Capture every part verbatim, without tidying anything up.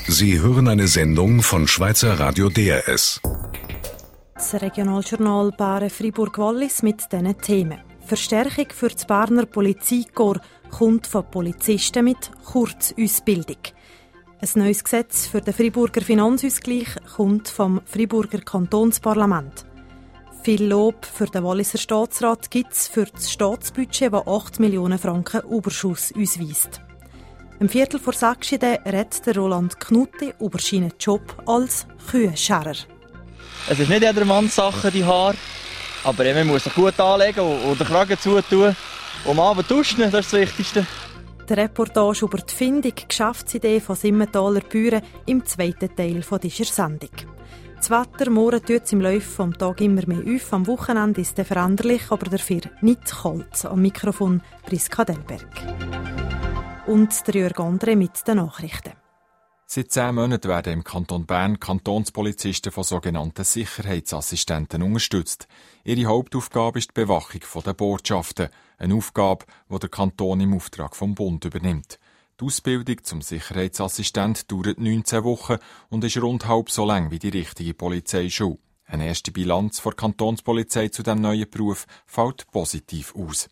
Sie hören eine Sendung von Schweizer Radio D R S. Das Regionaljournal Bären-Fribourg-Wallis mit diesen Themen. Verstärkung für das Berner Polizeikorps kommt von Polizisten mit Kurzausbildung. Ein neues Gesetz für den Friburger Finanzausgleich kommt vom Friburger Kantonsparlament. Viel Lob für den Walliser Staatsrat gibt es für das Staatsbudget, das acht Millionen Franken Überschuss ausweist. Im Viertel vor sechs redet der Roland Knutti über seinen Job als Kühenscherer. Es ist nicht jedermanns Sache, die Haare, aber man muss sich gut anlegen und den Kragen zutun. Und am Abend duschen, das ist das Wichtigste. Die Reportage über die Findung Geschäftsidee von Simmentaler Büren im zweiten Teil dieser Sendung. Das Wetter morgen tut es im Laufe des Tages immer mehr auf. Am Wochenende ist es veränderlich, aber dafür nicht kalt. Am Mikrofon Priska Delberg. Und der Jörg Andre mit den Nachrichten. Seit zehn Monaten werden im Kanton Bern Kantonspolizisten von sogenannten Sicherheitsassistenten unterstützt. Ihre Hauptaufgabe ist die Bewachung der Botschaften, eine Aufgabe, die der Kanton im Auftrag vom Bund übernimmt. Die Ausbildung zum Sicherheitsassistent dauert neunzehn Wochen und ist rund halb so lang wie die richtige Polizeischule. Eine erste Bilanz der Kantonspolizei zu diesem neuen Beruf fällt positiv aus.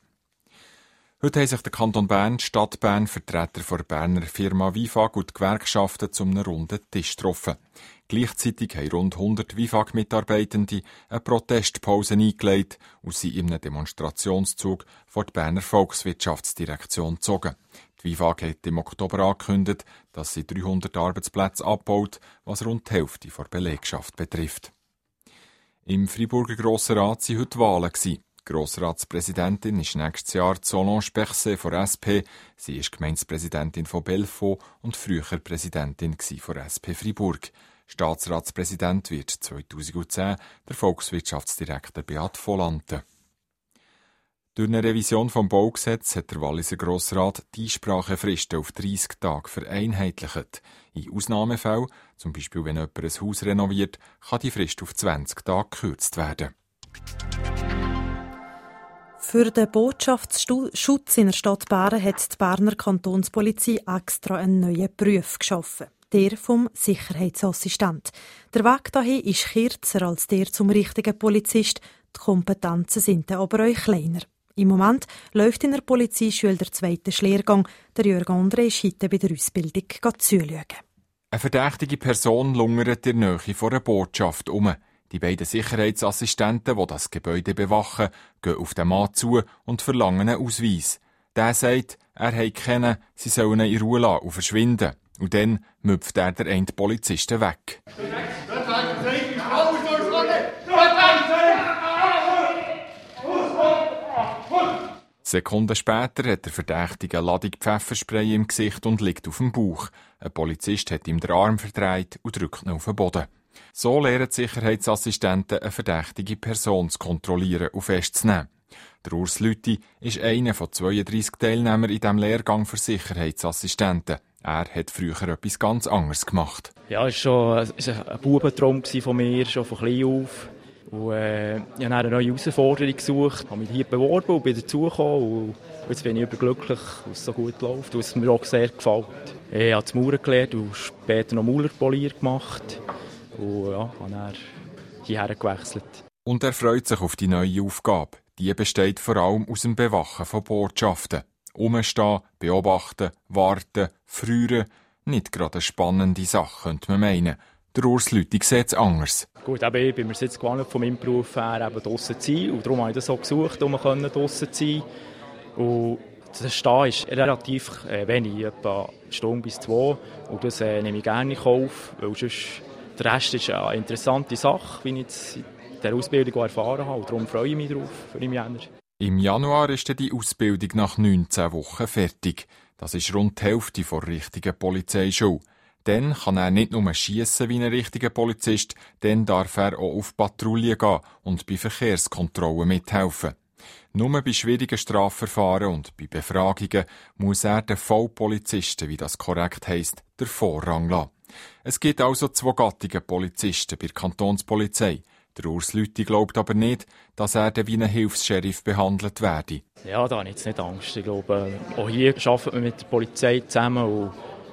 Heute haben sich der Kanton Bern, die Stadt Bern, Vertreter der Berner Firma Vifag und die Gewerkschaften zu einem runden Tisch getroffen. Gleichzeitig haben rund hundert Vifag-Mitarbeitende eine Protestpause eingelegt und sind in einem Demonstrationszug vor die Berner Volkswirtschaftsdirektion gezogen. Die Vifag hat im Oktober angekündigt, dass sie dreihundert Arbeitsplätze abbaut, was rund die Hälfte der Belegschaft betrifft. Im Friburger Grossen Rat waren heute Wahlen. Die Grossratspräsidentin ist nächstes Jahr Solange Berset von S P. Sie ist Gemeindepräsidentin von Belfaux und früher Präsidentin von S P Fribourg. Staatsratspräsident wird zweitausendzehn der Volkswirtschaftsdirektor Beat Volante. Durch eine Revision des Baugesetzes hat der Walliser Grossrat die Einsprachefristen auf dreissig Tage vereinheitlicht. In Ausnahmefällen, zum Beispiel wenn jemand ein Haus renoviert, kann die Frist auf zwanzig Tage gekürzt werden. Für den Botschaftsschutz in der Stadt Bären hat die Berner Kantonspolizei extra einen neuen Beruf geschaffen. Der vom Sicherheitsassistent. Der Weg dahin ist kürzer als der zum richtigen Polizist. Die Kompetenzen sind dann aber auch kleiner. Im Moment läuft in der Polizeischule der zweite Lehrgang. Der Jörg Andre ist heute bei der Ausbildung zuschauen. Eine verdächtige Person lungert in der Nähe von einer Botschaft um. Die beiden Sicherheitsassistenten, die das Gebäude bewachen, gehen auf den Mann zu und verlangen einen Ausweis. Der sagt, er habe keinen, sie sollen ihn in Ruhe lassen und verschwinden. Und dann müpft er der einen Polizisten weg. Sekunden später hat der Verdächtige eine Ladung Pfefferspray im Gesicht und liegt auf dem Bauch. Ein Polizist hat ihm den Arm verdreht und drückt ihn auf den Boden. So lernen die Sicherheitsassistenten, eine verdächtige Person zu kontrollieren und festzunehmen. Der Urs Lüthi ist einer von zweiunddreissig Teilnehmern in diesem Lehrgang für Sicherheitsassistenten. Er hat früher etwas ganz anderes gemacht. Ja, es war ein Bubentraum von mir, schon von klein auf. Und, äh, ich habe eine neue Herausforderung gesucht, habe mich hier beworben und bin dazugekommen. Und jetzt bin ich überglücklich, dass es so gut läuft und es mir auch sehr gefällt. Ich habe das Mauern gelernt und später noch Maurerpolier gemacht. Und ja, habe dann hierher gewechselt. Und er freut sich auf die neue Aufgabe. Die besteht vor allem aus dem Bewachen von Botschaften. Umstehen, beobachten, warten, frieren. Nicht gerade eine spannende Sache, könnte man meinen. Der Urs Lüthi sieht es anders. Gut, eben, ich bin mir jetzt gewohnt, von meinem Beruf her eben draussen zu sein. Und darum habe ich das auch gesucht, um draussen zu sein. Und das Stehen ist relativ äh, wenig, etwa eine Stunde bis zwei. Und das äh, nehme ich gerne in Kauf, weil sonst der Rest ist eine interessante Sache, wie ich jetzt in dieser Ausbildung erfahren habe. Und darum freue ich mich darauf für im Januar. Im Januar ist die Ausbildung nach neunzehn Wochen fertig. Das ist rund die Hälfte der richtigen Polizeischule. Dann kann er nicht nur schiessen wie ein richtiger Polizist, dann darf er auch auf Patrouille gehen und bei Verkehrskontrollen mithelfen. Nur bei schwierigen Strafverfahren und bei Befragungen muss er den Vollpolizisten, wie das korrekt heisst, den Vorrang lassen. Es gibt also zwei Gattungen Polizisten bei der Kantonspolizei. Der Urs Lüthi glaubt aber nicht, dass er wie ein Hilfs-Sheriff behandelt werde. Ja, da habe ich jetzt nicht Angst. Ich glaube, auch hier arbeitet man mit der Polizei zusammen und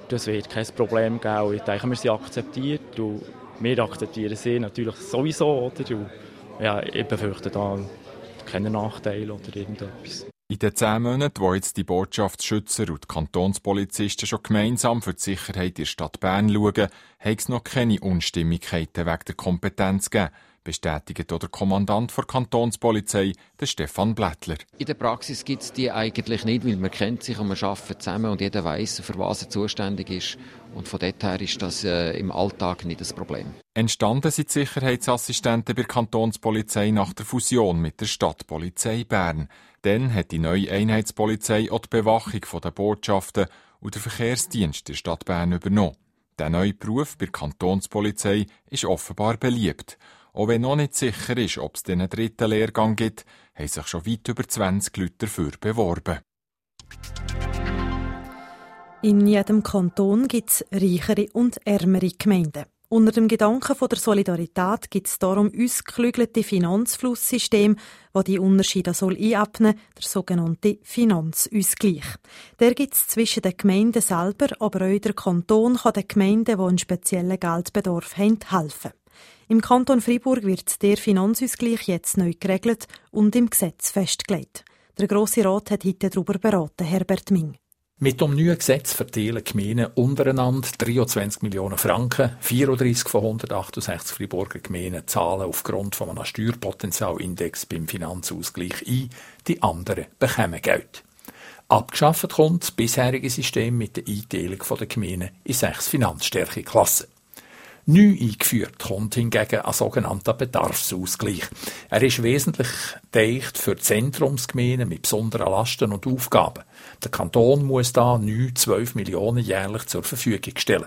Das wird kein Problem geben. Ich denke, wir sind akzeptiert und wir akzeptieren sie natürlich sowieso. Oder? Und ja, ich befürchte da keine Nachteile oder irgendetwas. In den zehn Monaten, wo jetzt die Botschaftsschützer und die Kantonspolizisten schon gemeinsam für die Sicherheit in der Stadt Bern schauen, hat es noch keine Unstimmigkeiten wegen der Kompetenz gegeben, bestätigt der Kommandant der Kantonspolizei, der Stefan Blättler. In der Praxis gibt es die eigentlich nicht, weil man kennt sich und man arbeitet zusammen und jeder weiss, für was er zuständig ist. Und von dort her ist das äh, im Alltag nicht das Problem. Entstanden sind die Sicherheitsassistenten bei der Kantonspolizei nach der Fusion mit der Stadtpolizei Bern. Dann hat die neue Einheitspolizei auch die Bewachung der Botschaften und den Verkehrsdienst der Stadt Bern übernommen. Der neue Beruf bei der Kantonspolizei ist offenbar beliebt. Auch wenn noch nicht sicher ist, ob es einen dritten Lehrgang gibt, haben sich schon weit über zwanzig Leute dafür beworben. In jedem Kanton gibt es reichere und ärmere Gemeinden. Unter dem Gedanken der Solidarität gibt es darum ausgeklügelte Finanzflusssystem, das die Unterschiede soll einebnen, der sogenannte Finanzausgleich. Der gibt es zwischen den Gemeinden selber, aber auch der Kanton kann den Gemeinden, die einen speziellen Geldbedarf haben, helfen. Im Kanton Freiburg wird der Finanzausgleich jetzt neu geregelt und im Gesetz festgelegt. Der Grosse Rat hat heute darüber beraten, Herbert Ming. Mit dem neuen Gesetz verteilen die Gemeinden untereinander dreiundzwanzig Millionen Franken. vierunddreissig von hundertachtundsechzig Freiburger Gemeinden zahlen aufgrund von einem Steuerpotenzialindex beim Finanzausgleich ein. Die anderen bekommen Geld. Abgeschafft kommt das bisherige System mit der Einteilung der Gemeinden in sechs Finanzstärkeklassen. Neu eingeführt kommt hingegen ein sogenannter Bedarfsausgleich. Er ist wesentlich gedacht für Zentrumsgemeinden mit besonderen Lasten und Aufgaben. Der Kanton muss da neu zwölf Millionen jährlich zur Verfügung stellen.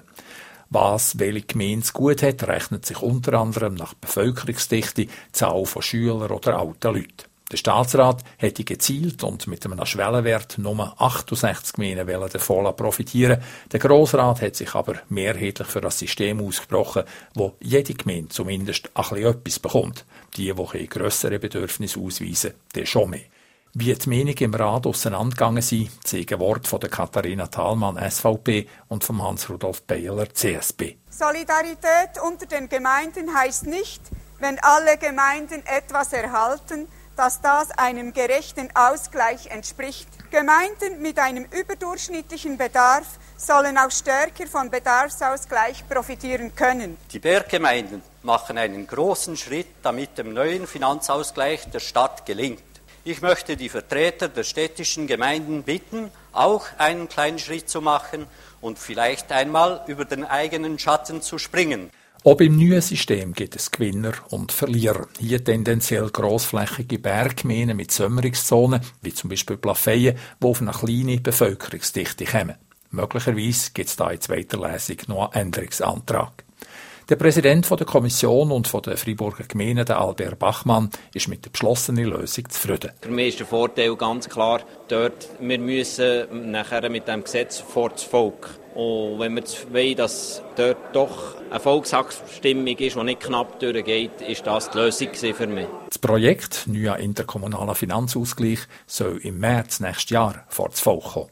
Was welche Gemeinde gut hat, rechnet sich unter anderem nach Bevölkerungsdichte, Zahl von Schülern oder alten Leuten. Der Staatsrat hätte gezielt und mit einem Schwellenwert Nummer achtundsechzig Gemeinden davon profitieren. Der Grossrat hat sich aber mehrheitlich für ein System ausgesprochen, wo jede Gemeinde zumindest ein bisschen etwas bekommt. Die, die grössere Bedürfnisse ausweisen, die schon mehr. Wie die Meinungen im Rat auseinandergegangen sind, zeigen Worte von der Katharina Thalmann, S V P, und von Hans-Rudolf Beiler, C S P. Solidarität unter den Gemeinden heißt nicht, wenn alle Gemeinden etwas erhalten, dass das einem gerechten Ausgleich entspricht. Gemeinden mit einem überdurchschnittlichen Bedarf sollen auch stärker vom Bedarfsausgleich profitieren können. Die Berggemeinden machen einen großen Schritt, damit dem neuen Finanzausgleich der Stadt gelingt. Ich möchte die Vertreter der städtischen Gemeinden bitten, auch einen kleinen Schritt zu machen und vielleicht einmal über den eigenen Schatten zu springen. Auch beim neuen System gibt es Gewinner und Verlierer. Hier tendenziell grossflächige Berggemeinden mit Sämmerungszonen, wie zum Beispiel Plafeyen, die auf eine kleine Bevölkerungsdichte kommen. Möglicherweise gibt es da in zweiter Lesung noch einen Änderungsantrag. Der Präsident der Kommission und der Freiburger Gemeinde, der Albert Bachmann, ist mit der beschlossenen Lösung zufrieden. Für mich ist der Vorteil ganz klar, dort, wir müssen nachher mit dem Gesetz vor das Volk. Und wenn wir wollen, dass dort doch eine Volksabstimmung ist, die nicht knapp durchgeht, ist das die Lösung für mich. Das Projekt «Neuer interkommunaler Finanzausgleich» soll im März nächstes Jahr vor das Volk kommen.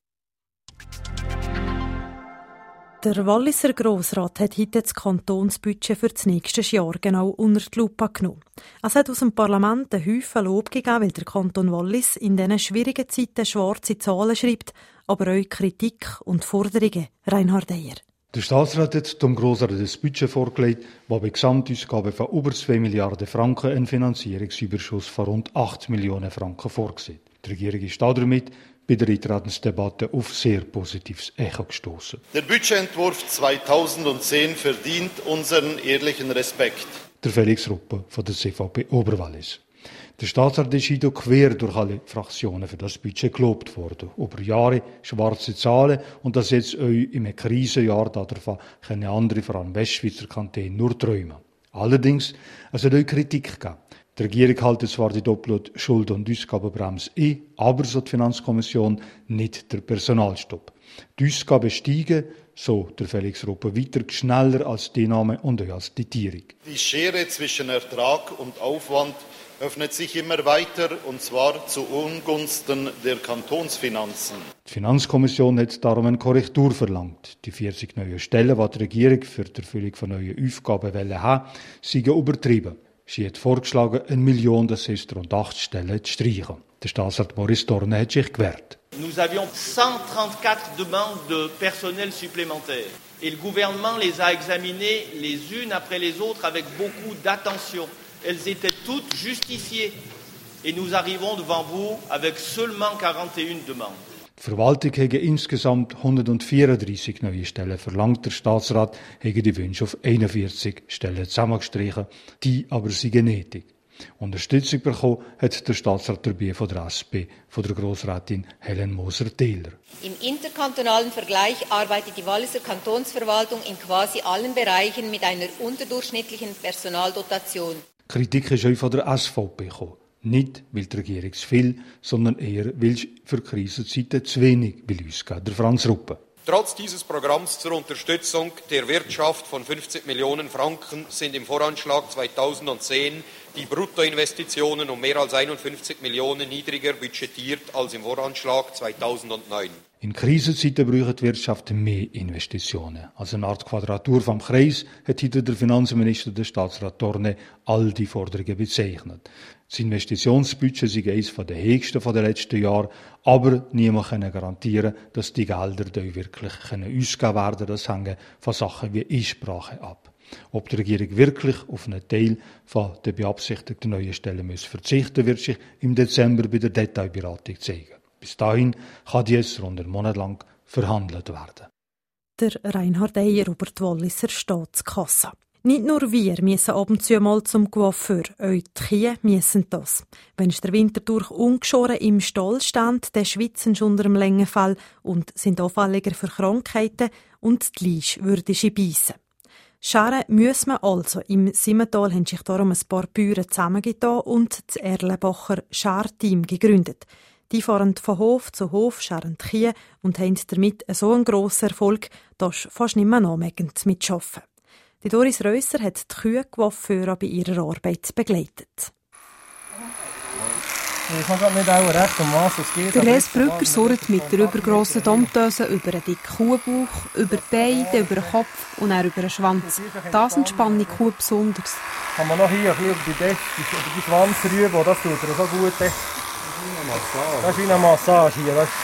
Der Walliser Grossrat hat heute das Kantonsbudget für das nächste Jahr genau unter die Lupe genommen. Es hat aus dem Parlament einen Haufen Lob gegeben, weil der Kanton Wallis in diesen schwierigen Zeiten schwarze Zahlen schreibt, aber auch Kritik und Forderungen. Reinhard Eyer. Der Staatsrat hat dem Grossrat das Budget vorgelegt, das bei Gesamtausgaben von über zwei Milliarden Franken einen Finanzierungsüberschuss von rund acht Millionen Franken vorsieht. Die Regierung ist damit bei der Eintretensdebatte auf sehr positives Echo gestoßen. Der Budgetentwurf zweitausendzehn verdient unseren ehrlichen Respekt. Der Felix Ruppe von der C V P Oberwallis. Der Staatsrat ist hier quer durch alle Fraktionen für das Budget gelobt worden. Über Jahre schwarze Zahlen und das jetzt euch im Krisenjahr davon können andere, vor allem Westschweizer Kantone, nur träumen. Allerdings, es hat euch Kritik gegeben. Die Regierung hält zwar die doppelte Schuld- und Ausgabenbremse ein, aber, so die Finanzkommission, nicht der Personalstopp. Die Ausgaben steigen, so der Felix Ruppe, weiter schneller als die Einnahme und auch als die Tierung. Die Schere zwischen Ertrag und Aufwand öffnet sich immer weiter, und zwar zu Ungunsten der Kantonsfinanzen. Die Finanzkommission hat darum eine Korrektur verlangt. Die vierzig neuen Stellen, die die Regierung für die Erfüllung von neuen Aufgaben haben, seien übertrieben. Sie hat vorgeschlagen, eine Million, das heisst rund acht Stellen, zu streichen. Der Staatsrat Maurice Dorne hat sich gewehrt. Nous avions cent trente-quatre demandes de personnel supplémentaire. Et le gouvernement les a examinées les unes après les autres avec beaucoup d'attention. Elles étaient toutes justifiées. Et nous arrivons devant vous avec seulement quarante et une demandes. Die Verwaltung hätte insgesamt hundertvierunddreißig neue Stellen verlangt. Der Staatsrat hätte die Wünsche auf einundvierzig Stellen zusammengestrichen. Die aber seien nötig. Unterstützung bekommen hat der Staatsrat dabei von der S P, von der Grossrätin Helen Moser-Thieler. Im interkantonalen Vergleich arbeitet die Walliser Kantonsverwaltung in quasi allen Bereichen mit einer unterdurchschnittlichen Personaldotation. Kritik ist auch von der S V P gekommen. Nicht, weil die Regierung zu viel, sondern eher, weil es für Krisenzeiten zu wenig will ausgeben. Der Franz Ruppe. Trotz dieses Programms zur Unterstützung der Wirtschaft von fünfzig Millionen Franken sind im Voranschlag zweitausendzehn die Bruttoinvestitionen um mehr als einundfünfzig Millionen niedriger budgetiert als im Voranschlag zweitausendneun. In Krisenzeiten braucht die Wirtschaft mehr Investitionen. Als eine Art Quadratur vom Kreis hat heute der Finanzminister, der Staatsrat Dorne, all die Forderungen bezeichnet. Das Investitionsbudget sei eines der höchsten der letzten Jahre, aber niemand kann garantieren, dass die Gelder da wirklich ausgegeben werden. Das hängt von Sachen wie Einsprache ab. Ob die Regierung wirklich auf einen Teil von der beabsichtigten neuen Stellen muss verzichten, wird sich im Dezember bei der Detailberatung zeigen. Bis dahin kann jetzt rund einen Monat lang verhandelt werden. Der Reinhard Eyer über die Walliser Staatskasse. Nicht nur wir müssen ab und zu mal zum Coiffeur, auch die Kühe müssen das. Wenn der Winter durch ungeschoren im Stall steht, dann schwitzen sie unter dem Längenfall und sind anfälliger für Krankheiten und die Leisch würde sie beißen. Scheren muss man also. Im Simmental haben sich darum ein paar Bauern zusammengetan und das Erlenbacher Scharteam gegründet. Die fahren von Hof zu Hof, scheren die Kühe und haben damit so einen grossen Erfolg, dass fast nicht mehr nachmegend mitarbeiten. Die Doris Reusser hat die Kühe-Coiffeure bei ihrer Arbeit begleitet. Ich kann gerade nicht auch recht, um was es geht. Der Res Brücker surrt mit der übergrossen Domptöse über einen dicken Kuhbauch, über die Beine, über den Kopf und auch über den Schwanz. Das entspannt die Kuh besonders. Kann man noch hier ein bisschen über die Decke, über die Schwanzrübe, das tut er so gut. Das ist wie eine Massage hier. Das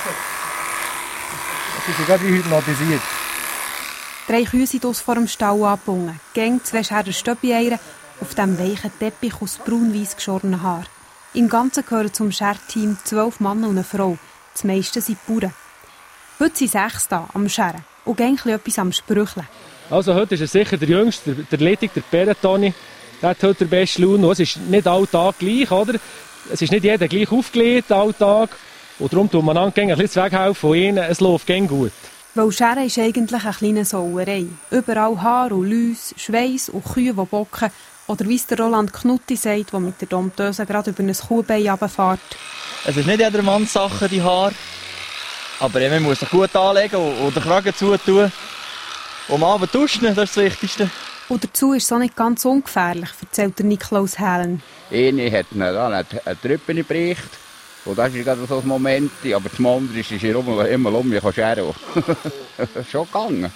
ist gerade wie hypnotisiert. Drei Kühe sind aus vor dem Stall angebunden. Gäng zwei Scheren Stöppi-Eier auf dem weichen Teppich aus braun-weiss geschorenen Haar. Im Ganzen gehören zum Scherteam zwölf Männer und eine Frau. Die meisten sind Bauern. Heute sind sechs da am Scheren und gehen etwas am Sprücheln. Also heute ist es sicher der Jüngste, der, der Ledig, der Peretoni. Der hat heute den besten Laune. Es ist nicht alltag gleich, oder? Es ist nicht jeder gleich aufgelegt, alltag. Und darum tut man an, ein bisschen weghelfen von ihnen. Es läuft gut. Weil Scheren ist eigentlich eine kleine Sauerei. Überall Haar und Läuse, Schweiss und Kühe, die bocken. Oder wie es der Roland Knutti sagt, der mit der Domptöse gerade über ein Kuhbein runterfährt. Es ist nicht jedermanns Sache, die Haare. Aber man muss sich gut anlegen und den Kragen zutun. Und am Abend duschen, das ist das Wichtigste. Und dazu ist es auch nicht ganz ungefährlich, erzählt der Niklaus Helen. Eine hat eine, eine, eine Treppe gebrochen. Und das ist gerade so ein Moment. Aber das andere ist immer, immer um mich scheren. Schon gegangen.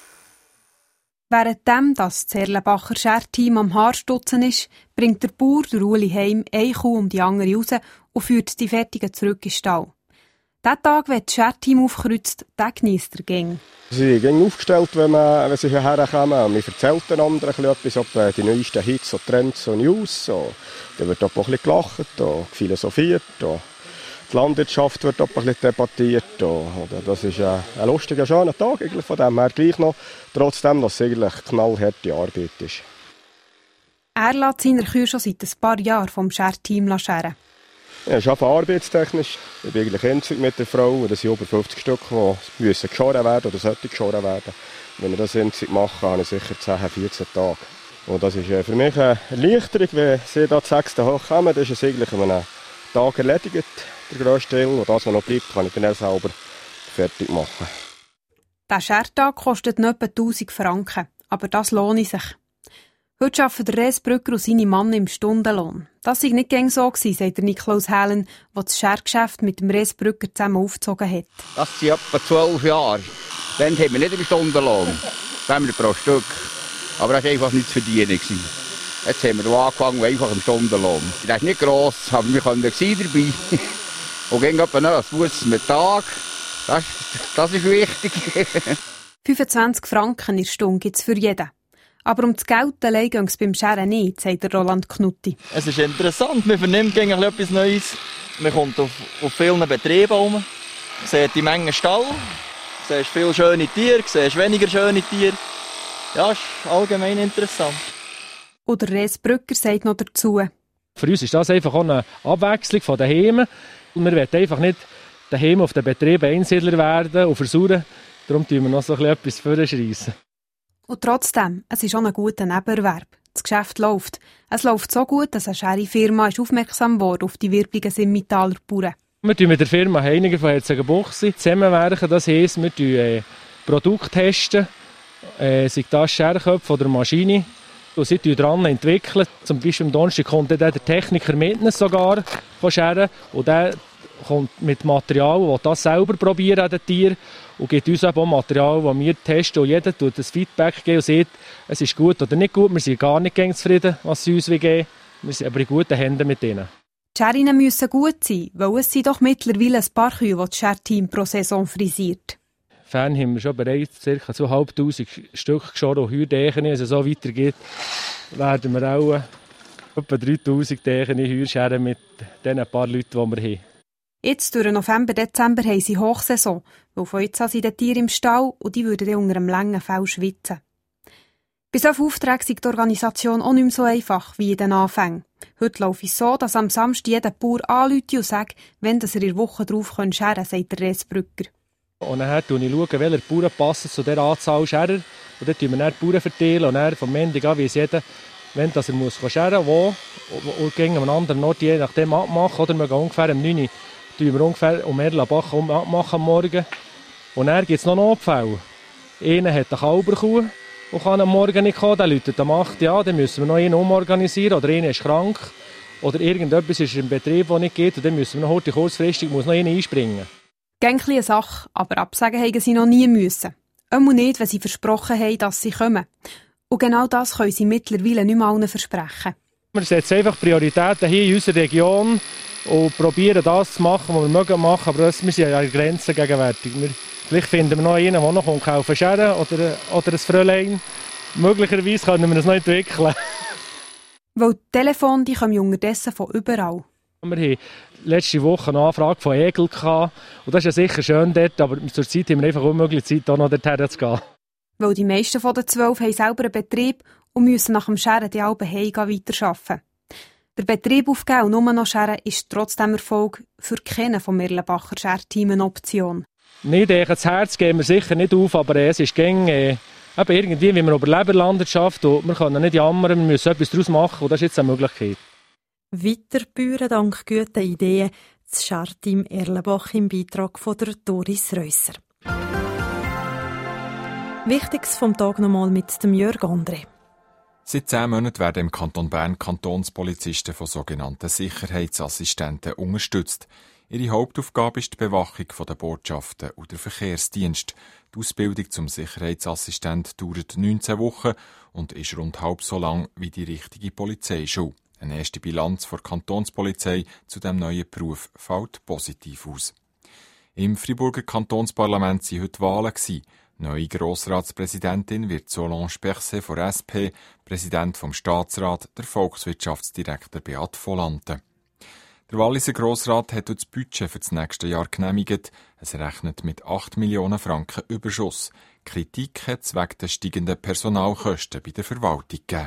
Währenddem das Erlenbacher Scherteam am Haarstutzen ist, bringt der Bauer der Uli heim eine Kuh um die andere raus und führt die Fertigen zurück in den Stall. Diesen Tag, wenn das Scherteam aufkreuzt, den genießt er gäng. Sie sind aufgestellt, wenn, man, wenn sie hierher kommen. Man erzählt den anderen etwas, ob die neuesten Hits, so Trends, so News. So. Da wird auch ein bisschen gelacht, auch philosophiert. Auch. Die Landwirtschaft wird auch ein bisschen debattiert. Auch. Das ist ein, ein lustiger, schöner Tag, eigentlich von dem her gleich noch. Trotzdem, dass es eigentlich knallharte Arbeit ist. Er lässt seine Kühe schon seit ein paar Jahren vom Scherteam scheren. Ja, ich arbeite arbeitstechnisch. Ich bin eigentlich einzig mit der Frau. Und das sind über fünfzig Stück, die müssen geschoren werden oder sollten geschoren werden. Wenn ich das einzig mache, habe ich sicher zehn, vierzehn Tage. Und das ist für mich eine Erleichterung, wenn sie da zu sechsten hochkommen. Das ist es eigentlich in einem Tag erledigt, der grösste Teil. Und das, was noch bleibt, kann ich dann selber fertig machen. Der Schertag kostet etwa tausend Franken, aber das lohnt sich. Heute arbeiten der Res Brügger und seine Männer im Stundenlohn. Das sei nicht gäng so gewesen, sagt der Niklaus Hälen, der das Schergeschäft mit dem Res Brügger zusammen aufgezogen hat. Das sind etwa zwölf Jahre. Dann haben wir nicht im Stundenlohn. Das haben wir pro Stück. Aber das war einfach nicht zu verdienen. Jetzt haben wir angefangen einfach im Stundenlohn. Das ist nicht gross, aber wir können dabei. Und gehen etwa noch ein Fuß mit Tag. Das, das ist wichtig. fünfundzwanzig Franken in der Stunde gibt es für jeden. Aber um das Geld allein geht es beim Scheren nicht, sagt der Roland Knutti. Es ist interessant, man vernimmt gegen etwas Neues. Man kommt auf, auf vielen Betrieben herum, man sieht die Menge Stall, man sieht viele schöne Tiere, man sieht weniger schöne Tiere. Ja, es ist allgemein interessant. Und der Res Brügger sagt noch dazu. Für uns ist das einfach auch eine Abwechslung von daheim. Wir wollen einfach nicht daheim auf den Betrieben Einsiedler werden und versuchen. Darum tun wir noch so etwas vorschreissen. Und trotzdem, es ist auch ein guter Nebenerwerb. Das Geschäft läuft. Es läuft so gut, dass eine Sherry-Firma aufmerksam wurde auf die Wirbeligen Simmitaler Bauern. Wir tun mit der Firma Heiniger von Herzogenbuchsee zusammenwerken. Das heisst, wir testen äh, Produkte testen, äh, sei das Scherköpfe oder Maschine. Und sie entwickeln dran entwickeln. Zum Beispiel am Donnerstag kommt dann der Techniker mit uns sogar von Scheren. Und der kommt mit Material, das das selber probieren an den Tieren und gibt uns auch Material, das wir testen. Und jeder tut das Feedback geben und sagt, es ist gut oder nicht gut. Wir sind gar nicht zufrieden, was sie uns geben. Wir sind aber in guten Händen mit ihnen. Die Scherinnen müssen gut sein, weil es sind doch mittlerweile ein paar Kühe, die das Scherteam pro Saison frisiert. Fern haben wir schon bereits ca. zweitausendfünfhundert Stück geschoren und Heuerdächen. Wenn es so weitergeht, werden wir auch etwa dreitausend Dächen Heuer scheren mit den paar Leuten, die wir haben. Jetzt durch November, Dezember haben sie Hochsaison, weil von jetzt an sind die Tiere im Stall und die würden dann unter einem langen Fell schwitzen. Bei solchen Aufträgen ist die Organisation auch nicht mehr so einfach wie in den Anfängen. Heute läuft es so, dass am Samstag jeder Bauer anruft und sagt, wenn er in der Woche drauf scheren kann, sagt der Res Brügger. Und dann schaue ich, welche Bauern passen zu dieser Anzahl Scherer. Und dann tun wir dann die Bauern verteilen. Und dann vom Montag an weiss jeder, wenn er muss scheren muss, wo. Und gehen wir am anderen Ort je nachdem abmachen. Oder wir gehen ungefähr um neun Uhr tun wir ungefähr um Erlenbach abmachen am Morgen. Und dann gibt es noch Notfälle. Einer hat eine Kalberkuh und kann am Morgen nicht kommen. Der läutet am acht Uhr an, dann müssen wir noch einen umorganisieren. Oder einer ist krank. Oder irgendetwas ist im Betrieb, das nicht geht. Und dann müssen wir noch heute kurzfristig muss noch einer einspringen. Gängli eine Sache, aber absagen haben sie noch nie müssen. Einmal nicht, wenn sie versprochen haben, dass sie kommen. Und genau das können sie mittlerweile nicht mehr allen versprechen. Wir setzen einfach Prioritäten hier in unserer Region und probieren das zu machen, was wir mögen machen. Aber das, wir sind ja an Grenzen gegenwärtig. Wir, vielleicht finden wir noch einen, der noch kommt, kaufen Scheren oder, oder ein Fräulein. Möglicherweise können wir das noch entwickeln. Weil die Telefone die kommen unterdessen von überall. Wir hatten letzte Woche eine Anfrage von Egel gehabt. Und das ist ja sicher schön dort, aber zur Zeit haben wir einfach unmöglich Zeit, da noch dorthin zu gehen. Weil die meisten von den zwölf haben selber einen Betrieb und müssen nach dem Scheren die Alben heim weiterarbeiten. Der Betrieb aufgeben und nur noch scheren ist trotzdem Erfolg für keinen vom Erlenbacher Scherteam eine Option. Nein, das Herz geben wir sicher nicht auf, aber es ist gäng, äh, eben irgendwie, wie wir überleben in der Landwirtschaft und wir können nicht jammern, wir müssen etwas daraus machen und das ist jetzt eine Möglichkeit. Weiterbühren dank guten Ideen, das Scherteam Erlenbach im Beitrag von der Doris Reusser. Wichtiges vom Tag nochmal mit dem Jörg André. Seit zehn Monaten werden im Kanton Bern Kantonspolizisten von sogenannten Sicherheitsassistenten unterstützt. Ihre Hauptaufgabe ist die Bewachung der Botschaften und der Verkehrsdienst. Die Ausbildung zum Sicherheitsassistent dauert neunzehn Wochen und ist rund halb so lang wie die richtige Polizeischule. Eine erste Bilanz der Kantonspolizei zu diesem neuen Beruf fällt positiv aus. Im Friburger Kantonsparlament waren heute Wahlen. Neue Grossratspräsidentin wird Solange Berset von S P, Präsident vom Staatsrat, der Volkswirtschaftsdirektor Beat Volante. Der Walliser Grossrat hat das Budget für das nächste Jahr genehmigt. Es rechnet mit acht Millionen Franken Überschuss. Kritik hat es wegen der steigenden Personalkosten bei der Verwaltung gegeben.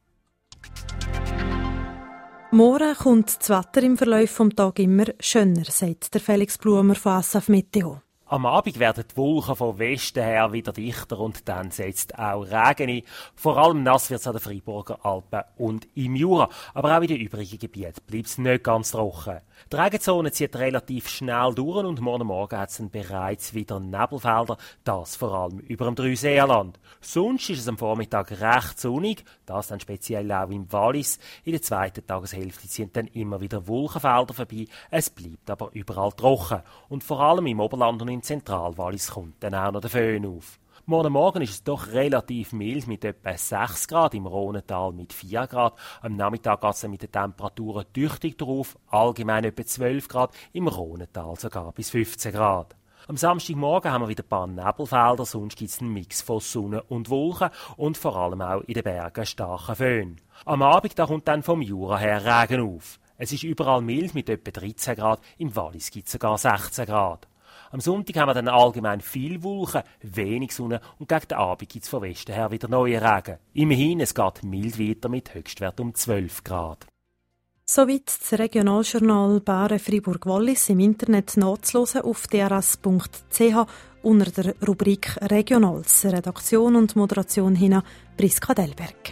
Morgen kommt das Wetter im Verlauf des Tages immer schöner, sagt der Felix Blumer von Assaf Meteo. Am Abend werden die Wolken von Westen her wieder dichter und dann setzt auch Regen ein. Vor allem nass wird es an den Freiburger Alpen und im Jura. Aber auch in den übrigen Gebieten bleibt es nicht ganz trocken. Die Regenzone zieht relativ schnell durch und morgen Morgen hat es dann bereits wieder Nebelfelder, das vor allem über dem Dreiseenland. Sonst ist es am Vormittag recht sonnig, das dann speziell auch im Wallis. In der zweiten Tageshälfte ziehen dann immer wieder Wolkenfelder vorbei, es bleibt aber überall trocken. Und vor allem im Oberland und im Zentralwallis kommt dann auch noch der Föhn auf. Morgen Morgen ist es doch relativ mild mit etwa sechs Grad, im Rhonental mit vier Grad. Am Nachmittag geht es dann mit den Temperaturen tüchtig drauf, allgemein etwa zwölf Grad, im Rhonental sogar bis fünfzehn Grad. Am Samstagmorgen haben wir wieder ein paar Nebelfelder, sonst gibt es einen Mix von Sonne und Wolken und vor allem auch in den Bergen starken Föhn. Am Abend da kommt dann vom Jura her Regen auf. Es ist überall mild mit etwa dreizehn Grad, im Wallis gibt es sogar sechzehn Grad. Am Sonntag haben wir dann allgemein viel Wolken, wenig Sonne und gegen den Abend gibt es von Westen her wieder neue Regen. Immerhin, es geht mild weiter mit Höchstwert um zwölf Grad. Soweit das Regionaljournal Bären-Fribourg-Wallis im Internet nachzuhören auf d r s punkt c h unter der Rubrik Regionals. Redaktion und Moderation Hina Priska Delberg.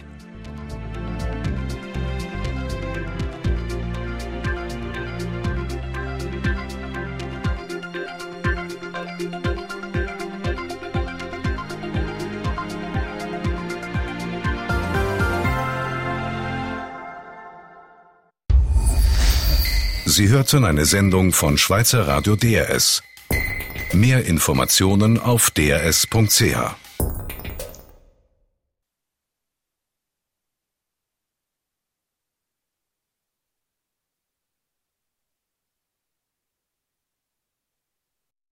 Sie hörten eine Sendung von Schweizer Radio D R S. Mehr Informationen auf d r s punkt c h.